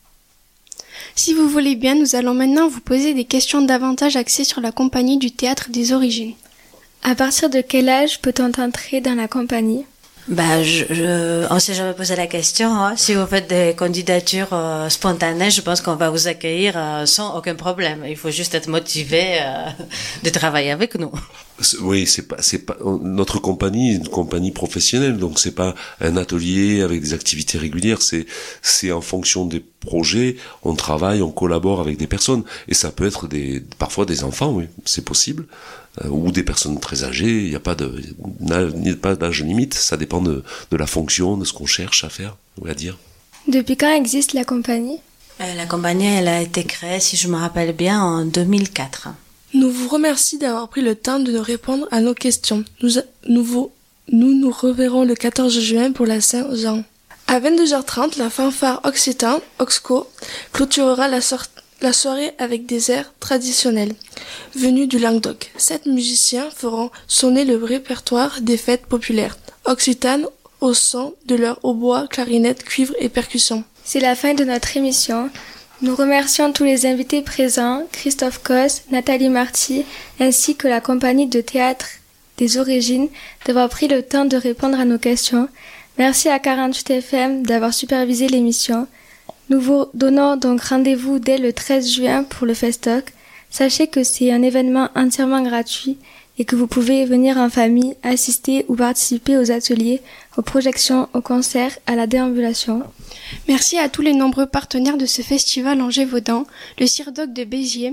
Si vous voulez bien, nous allons maintenant vous poser des questions davantage axées sur la compagnie du Théâtre des Origines. À partir de quel âge peut-on entrer dans la compagnie ? Bah, je, je, on s'est jamais posé la question. Hein. Si vous faites des candidatures euh, spontanées, je pense qu'on va vous accueillir euh, sans aucun problème. Il faut juste être motivé euh, de travailler avec nous. Oui, c'est pas, c'est pas notre compagnie, est une compagnie professionnelle, donc c'est pas un atelier avec des activités régulières. C'est, c'est en fonction des projets, on travaille, on collabore avec des personnes, et ça peut être des, parfois des enfants, oui, c'est possible, euh, ou des personnes très âgées. Il n'y a pas de, il n'y a pas d'âge limite. Ça dépend de, de la fonction, de ce qu'on cherche à faire ou à dire. Depuis quand existe la compagnie ? euh, La compagnie, elle a été créée, si je me rappelle bien, en deux mille quatre. Nous vous remercions d'avoir pris le temps de nous répondre à nos questions. Nous nous, vous, nous, nous reverrons le quatorze juin pour la Saint-Jean. À vingt-deux heures trente, la fanfare Occitan, Oxco, clôturera la, so- la soirée avec des airs traditionnels venus du Languedoc. Sept musiciens feront sonner le répertoire des fêtes populaires occitanes au son de leurs hautbois, clarinettes, cuivres et percussions. C'est la fin de notre émission. Nous remercions tous les invités présents, Christophe Cos, Nathalie Marty, ainsi que la compagnie de théâtre des Origines, d'avoir pris le temps de répondre à nos questions. Merci à quarante-huit F M d'avoir supervisé l'émission. Nous vous donnons donc rendez-vous dès le treize juin pour le Festoc. Sachez que c'est un événement entièrement gratuit et que vous pouvez venir en famille, assister ou participer aux ateliers, aux projections, aux concerts, à la déambulation. Merci à tous les nombreux partenaires de ce festival en Gévaudan, le CIRDOC de Béziers,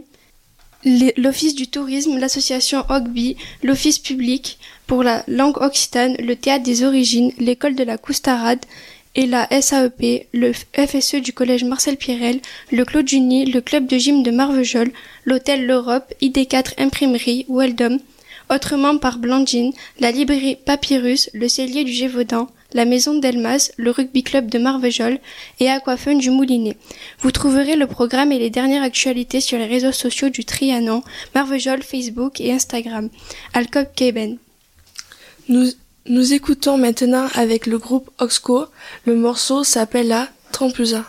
l'Office du tourisme, l'association Ogby, l'Office public pour la langue occitane, le Théâtre des Origines, l'école de la Coustarade et la S A E P, le F S E du collège Marcel Pirel, le Claude Juni, le club de gym de Marvejols, l'hôtel L'Europe, I D quatre Imprimerie, Weldom, autrement par Blandine, la librairie Papyrus, le cellier du Gévaudan, la maison d'Elmas, le rugby club de Marvejols et Aquafun du Moulinet. Vous trouverez le programme et les dernières actualités sur les réseaux sociaux du Trianon, Marvejols, Facebook et Instagram. Alcob Keben. Nous, nous écoutons maintenant avec le groupe Oxco. Le morceau s'appelle la Trompusa.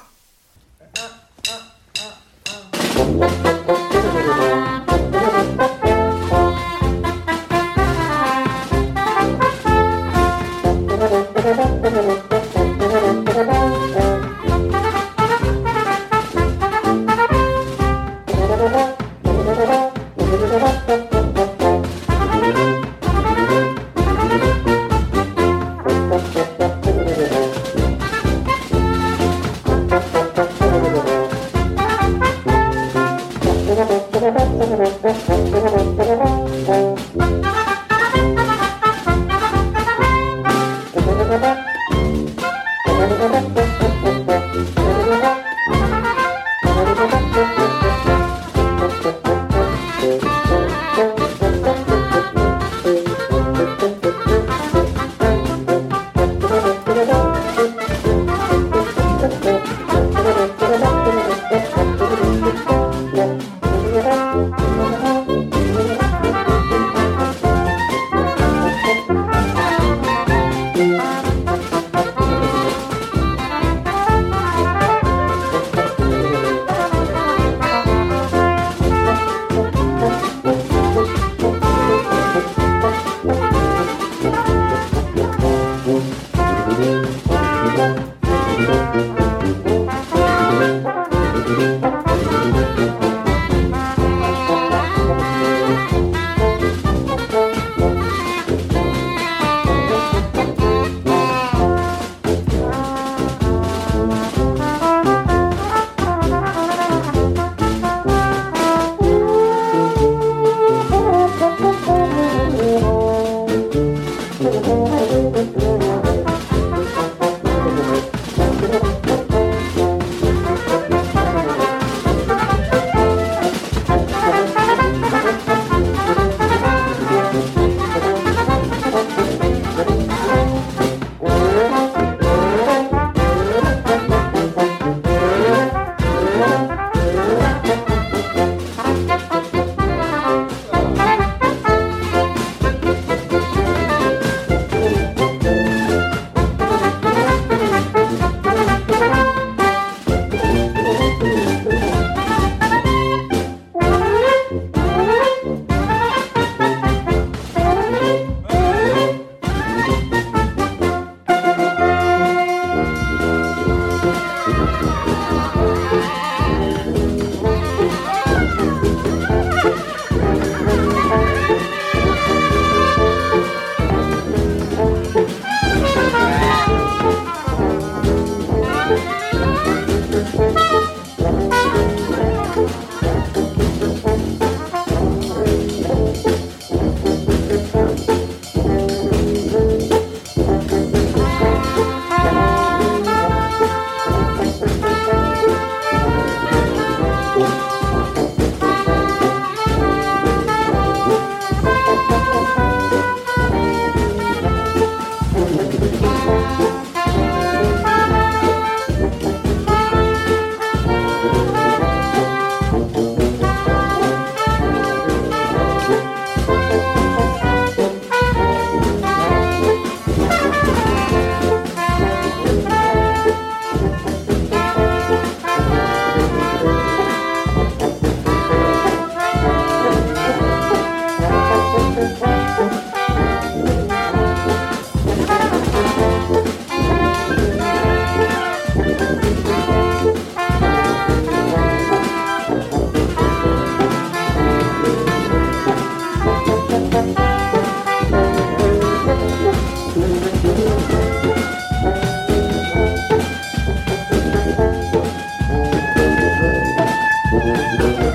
Thank you.